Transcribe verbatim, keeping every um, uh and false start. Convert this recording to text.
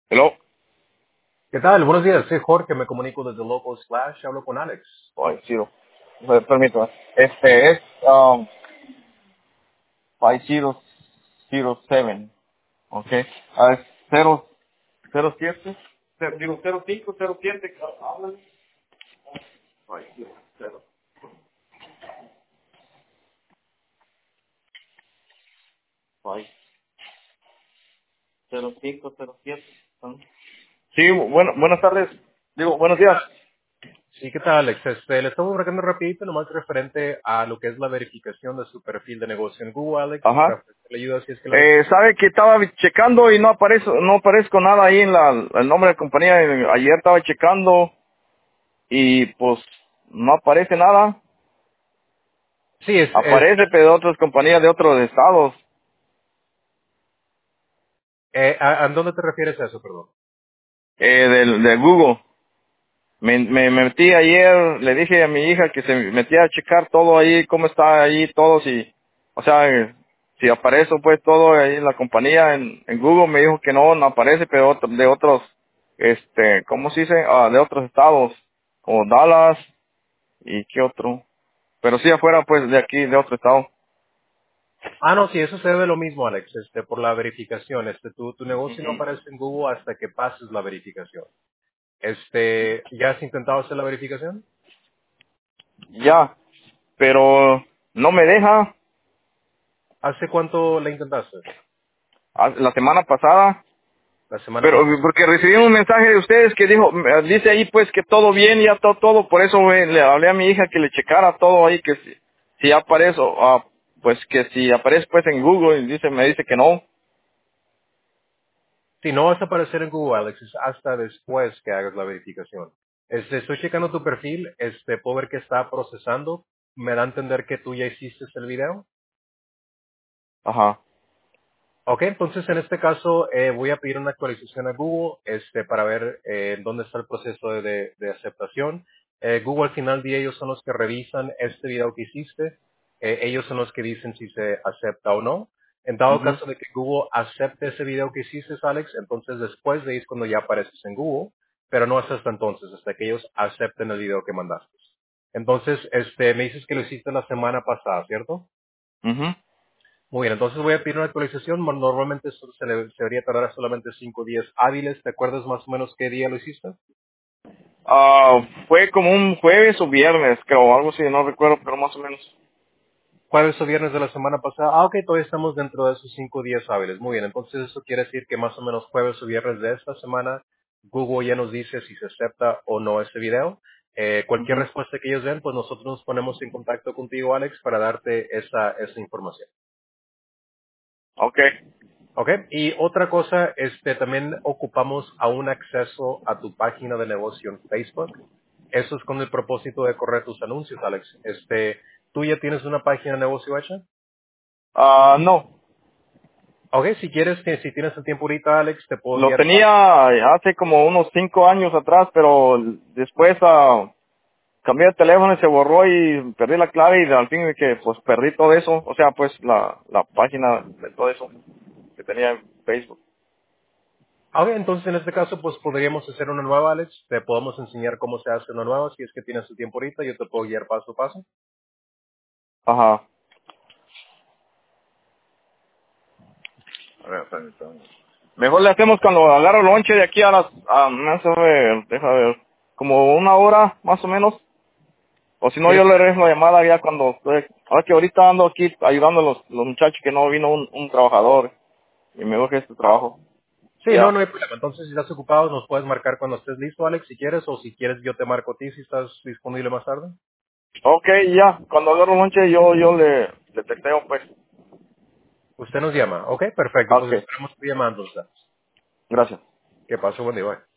Hello. ¿Qué tal? Buenos días, soy Jorge, me comunico desde Local Slash, hablo con Alex. Ay, Ciro. Eh, Permítame. Este es um, cinco cero cero siete. Ok. Ah, es cero cero siete. Ce- Digo cero cinco cero siete. Háblale. Ay, cero cero. Ay, cero cinco cero siete. Sí, bueno, buenas tardes. Digo, buenos días. Sí, ¿qué tal, Alex? Este, le estamos marcando rapidito, nomás referente a lo que es la verificación de su perfil de negocio en Google, Alex, para Ajá. ofrecerle ayuda si es que la Eh, necesita. sabe que estaba checando y no aparezco, no aparezco nada ahí en la, el nombre de la compañía. Ayer estaba checando y pues no aparece nada. Sí, es, es, Aparece, pero de otras compañías de otros estados, eh, ¿a, ¿a dónde te refieres a eso, perdón? eh, del, de Google. Me, me metí ayer, le dije a mi hija que se metía a checar todo ahí, cómo está ahí todo, si, o sea, eh, si aparece pues todo ahí en la compañía en, en Google, me dijo que no, no aparece, pero otro- de otros, este, ¿cómo se dice? Ah, de otros estados, como Dallas y qué otro. Pero sí afuera pues de aquí, de otro estado. Ah, no, sí, eso se debe lo mismo, Alex, este, por la verificación. Este, tu, tu negocio no aparece en Google hasta que pases la verificación. Este, ¿ya has intentado hacer la verificación? Ya, pero no me deja. ¿Hace cuánto la intentaste? Ah, la semana pasada. ¿La semana Pero pasada? porque recibí un mensaje de ustedes que dijo, eh, dice ahí pues que todo bien, ya todo, todo, por eso eh, le hablé a mi hija que le checara todo ahí, que si, si aparece, ah, pues que si aparece pues en Google, y dice, me dice que no. Sí, no vas a aparecer en Google, Alex, es hasta después que hagas la verificación. Este, estoy checando tu perfil, este, puedo ver que está procesando. Me da a entender que tú ya hiciste el video. Ajá. Ok, entonces en este caso eh, voy a pedir una actualización a Google este, para ver eh, dónde está el proceso de, de- de aceptación. Eh, Google al final del día ellos son los que revisan este video que hiciste. Eh, ellos son los que dicen si se acepta o no. En dado Mhm. caso de que Google acepte ese video que hiciste, Alex, entonces después de ahí es cuando ya apareces en Google, pero no hasta entonces, hasta que ellos acepten el video que mandaste. Entonces, este, me dices que lo hiciste la semana pasada, ¿cierto? Mhm. Muy bien, entonces voy a pedir una actualización. Mo- Normalmente eso se, le- se debería tardar solamente cinco días hábiles. ¿Te acuerdas más o menos qué día lo hiciste? Ah, fue como un jueves o viernes, creo, algo así, no recuerdo, pero más o menos. Jueves o viernes de la semana pasada. Ah, ok, todavía estamos dentro de esos cinco días hábiles. Muy bien, entonces eso quiere decir que más o menos jueves o viernes de esta semana Google ya nos dice si se acepta o no ese video. Eh, cualquier Mhm. respuesta que ellos den, pues nosotros nos ponemos en contacto contigo, Alex, para darte esa, esa información. Okay. Ok, y otra cosa, este, también ocupamos aún acceso a tu página de negocio en Facebook. Eso es con el propósito de correr tus anuncios, Alex. Este, ¿tú ya tienes una página de negocio hecha? Ah, no, Ok, si quieres, que si tienes el tiempo ahorita, Alex, te puedo lo enviar. tenía hace como unos cinco años atrás, pero después, ah, cambié de teléfono y se borró y perdí la clave y al fin de que pues perdí todo eso, o sea pues la, la página de todo eso que tenía en Facebook. Ok, entonces en este caso, pues podríamos hacer una nueva, Alex. Te podemos enseñar cómo se hace una nueva. Si es que tienes el tiempo ahorita, yo te puedo guiar paso a paso. Ajá. A ver, permítame. Mejor le hacemos cuando agarro lonche de aquí a las, a, no sé, ver, deja ver, como una hora más o menos, o si no yo ¿Quieres? le regreso la llamada ya cuando estoy, ahora que ahorita ando aquí ayudando a los, los muchachos que no vino un, un trabajador y me urge este trabajo. Sí, no, Ya. no hay problema. Entonces, si estás ocupado, nos puedes marcar cuando estés listo, Alex, si quieres, o si quieres, yo te marco a ti si estás disponible más tarde. Ok, ya, cuando agarro lonche yo, yo le, le texteo pues. Usted nos llama. Ok, perfecto. Ok, Pues esperamos tu llamada entonces. gracias. Que pase buen día. Bye.